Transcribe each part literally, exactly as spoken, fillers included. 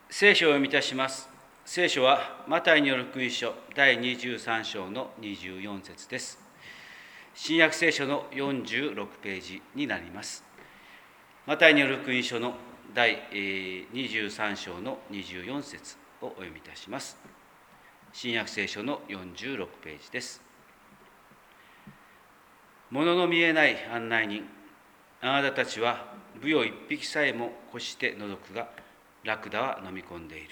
聖書を読みいたします。聖書はマタイによる福音書だいにじゅうさん章のにじゅうよん節です。新約聖書のよんじゅうろくページになります。マタイによる福音書のだいにじゅうさん章のにじゅうよん節をお読みいたします。新約聖書のよんじゅうろくページです。物の見えない案内人、あなたたちはブヨ一匹さえも越して除くが、ラクダは飲み込んでいる。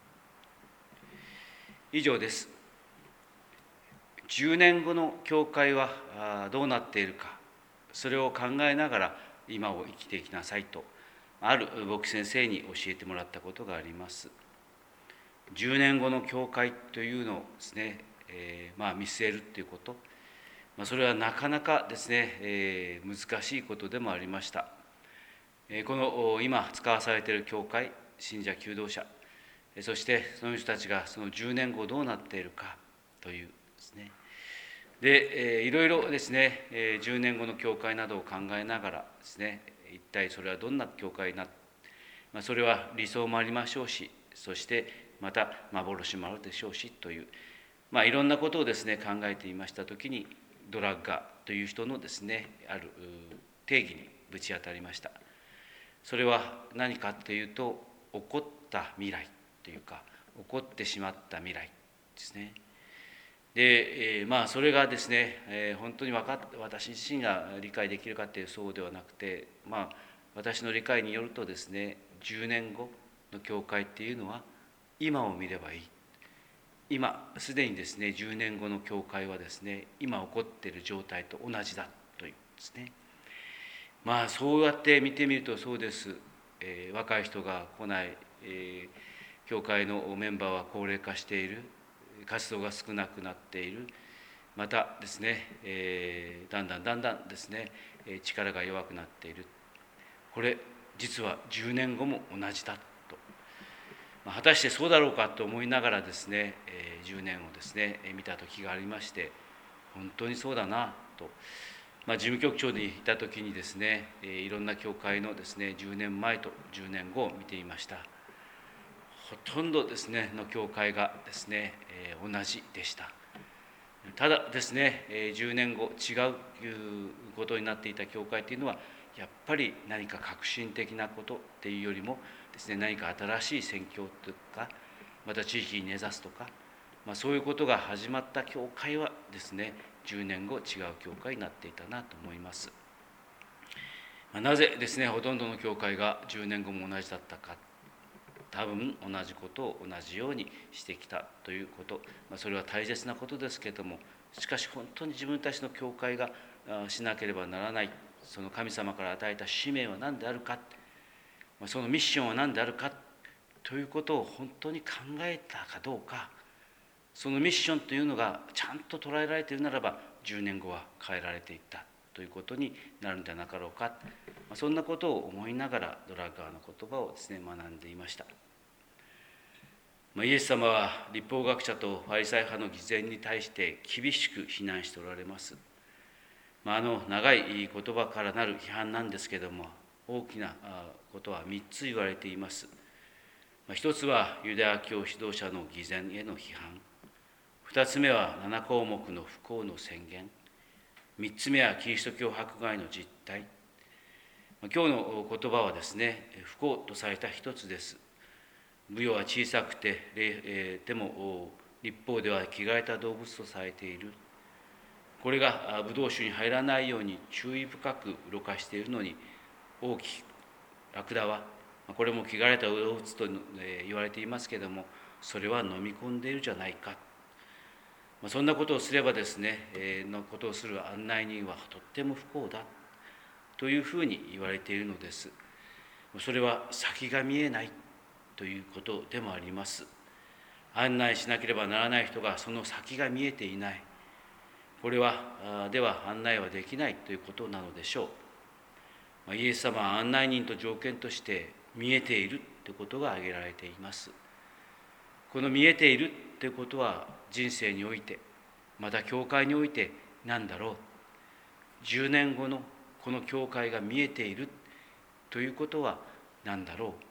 以上です。じゅうねんごの教会はどうなっているか、それを考えながら今を生きていきなさいと、ある牧師先生に教えてもらったことがあります。じゅうねんごの教会というのをですね、えー、まあ見据えるということ、まあ、それはなかなかですね、えー、難しいことでもありました。えー、この今使わされている教会、信者求道者、そしてその人たちがそのじゅうねんごどうなっているかというですね。で、えー、いろいろですね、えー、じゅうねんごの教会などを考えながらですね、一体それはどんな教会になって、まあ、それは理想もありましょうし、そしてまた幻もあるでしょうしという、まあ、いろんなことをですね考えていましたときに、ドラッガーという人のですねある定義にぶち当たりました。それは何かというと、起こった未来というか、起こってしまった未来ですね。で、えー、まあそれがですね、えー、本当に分かっ私自身が理解できるかというそうではなくて、まあ私の理解によるとですね、じゅうねんごの教会っていうのは今を見ればいい。今すでにですねじゅうねんごの教会はですね今起こっている状態と同じだというですね。まあそうやって見てみるとそうです。えー、若い人が来ない、えー、教会のメンバーは高齢化している、活動が少なくなっている、またですね、えー、だんだんだんだんですね力が弱くなっている。これ実はじゅうねんごも同じだと、まあ、果たしてそうだろうかと思いながらですね、えー、じゅうねんをですね見た時がありまして、本当にそうだなと。まあ、事務局長にいた時にですね、いろんな教会のですねじゅうねんまえとじゅうねんごを見ていました。ほとんどですねの教会がですね同じでした。ただですねじゅうねんご違うことになっていた教会というのは、やっぱり何か革新的なことっていうよりもですね、何か新しい宣教とか、また地域に根ざすとか、まあ、そういうことが始まった教会はですねじゅうねんご違う教会になっていたなと思います。まあ、なぜですねほとんどの教会がじゅうねんごも同じだったか、多分同じことを同じようにしてきたということ、まあ、それは大切なことですけれども、しかし本当に自分たちの教会がしなければならない、その神様から与えた使命は何であるか、まあ、そのミッションは何であるかということを本当に考えたかどうか、そのミッションというのがちゃんと捉えられているならば、じゅうねんごは変えられていったということになるんじゃなかろうか、まあ、そんなことを思いながらドラッガーの言葉をですね学んでいました。まあ、イエス様は律法学者とファリサイ派の偽善に対して厳しく非難しておられます。まあ、あの長い言葉からなる批判なんですけれども、大きなことはみっつ言われています。一つはユダヤ教指導者の偽善への批判、二つ目はなな項目の不幸の宣言、三つ目はキリスト教迫害の実態。今日の言葉はですね不幸とされた一つです。ブヨは小さくてでも立法では汚れた動物とされている。これがブドウ酒に入らないように注意深くろ過しているのに、大きくラクダはこれも汚れた動物と言われていますけれども、それは飲み込んでいるじゃないか。そんなことをすればですね、えー、のことをする案内人はとっても不幸だというふうに言われているのです。それは先が見えないということでもあります。案内しなければならない人がその先が見えていない。これはでは案内はできないということなのでしょう。イエス様は案内人と条件として見えているということが挙げられています。この見えているということは人生において、また教会において何だろう。じゅうねんごのこの教会が見えているということは何だろう。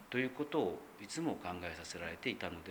ということをいつも考えさせられていたのです。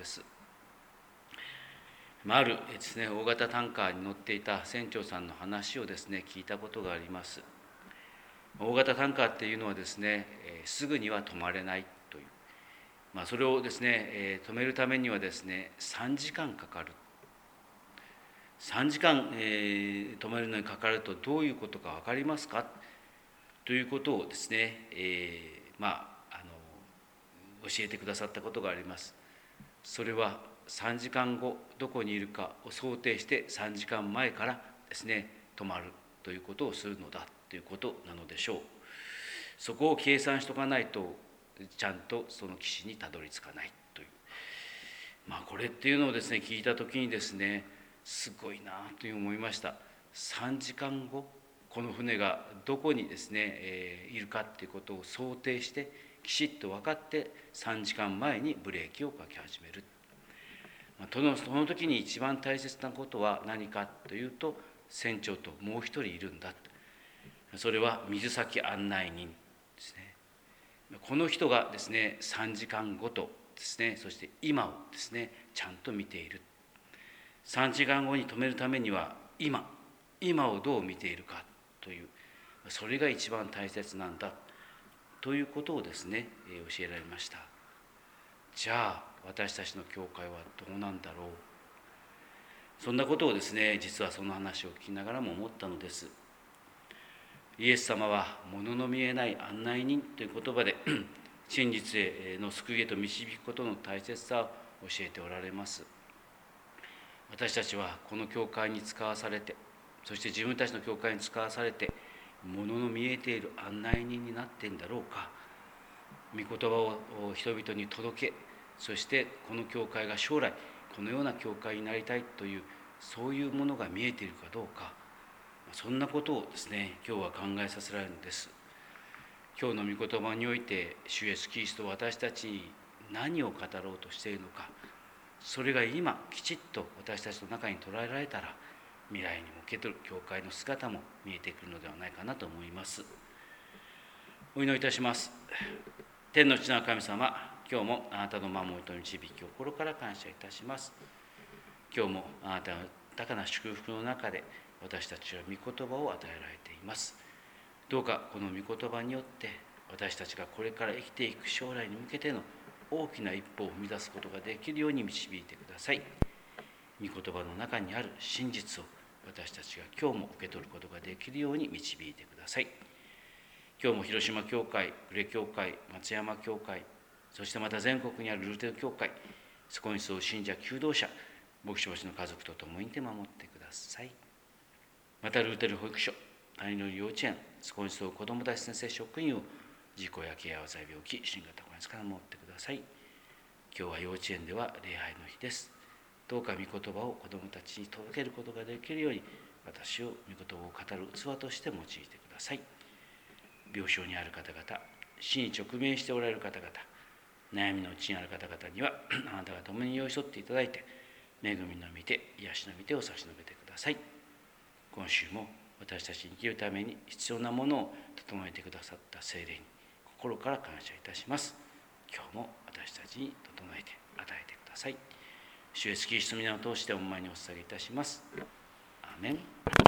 あるですね、大型タンカーに乗っていた船長さんの話をですね、聞いたことがあります。大型タンカーっていうのはですね、すぐには止まれないという、まあ、それをですね、止めるためにはですね、さんじかんかかる。さんじかん、えー、止めるのにかかるとどういうことか分かりますかということをですね、えー、まあ、あの教えてくださったことがあります。それはさんじかんごどこにいるかを想定してさんじかんまえからですね止まるということをするのだということなのでしょう。そこを計算しとかないとちゃんとその岸にたどり着かないという、まあこれっていうのをですね聞いた時にですねすごいなという思いました。さんじかんごこの船がどこにですね、えー、いるかっていうことを想定してきちっと分かってさんじかんまえにブレーキをかけ始める。そのその時に一番大切なことは何かというと、船長ともう一人いるんだ。それは水先案内人ですね。この人がですねさんじかんごとですね、そして今をですねちゃんと見ている。さんじかんごに止めるためには今今をどう見ているかという、それが一番大切なんだということをですね教えられました。じゃあ私たちの教会はどうなんだろう。そんなことをですね実はその話を聞きながらも思ったのです。イエス様は物の見えない案内人という言葉で真実への救いへと導くことの大切さを教えておられます。私たちはこの教会に使わされて、そして自分たちの教会に使わされて物の見えている案内人になっているんだろうか。御言葉を人々に届け、そしてこの教会が将来このような教会になりたいというそういうものが見えているかどうか、そんなことをですね今日は考えさせられるのです。今日の御言葉において主イエスキリストは私たちに何を語ろうとしているのか、それが今きちっと私たちの中に捉えられたら、未来に向けている教会の姿も見えてくるのではないかなと思います。お祈りいたします。天の父なる神様、今日もあなたの守りと導きを心から感謝いたします。今日もあなたの豊かな祝福の中で私たちは御言葉を与えられています。どうかこの御言葉によって私たちがこれから生きていく将来に向けての大きな一歩を踏み出すことができるように導いてください。御言葉の中にある真実を私たちが今日も受け取ることができるように導いてください。今日も広島教会、呉教会、松山教会、そしてまた全国にあるルーテル教会、そこに沿う信者、求道者、牧師牧師の家族と共にいて守ってください。またルーテル保育所、谷の幼稚園、そこに沿う子どもたち先生職員を事故や怪我、災病気、新型コロナから守ってください。今日は幼稚園では礼拝の日です。どうか御言葉を子どもたちに届けることができるように、私を御言葉を語る器として用いてください。病床にある方々、死に直面しておられる方々、悩みのうちにある方々にはあなたが共に寄り添っていただいて、恵みの御手、癒しの御手を差し伸べてください。今週も私たちに生きるために必要なものを整えてくださった聖霊に心から感謝いたします。今日も私たちに整えて与えてください。主イエスキリストの皆を通してお前にお捧げいたします。アーメン。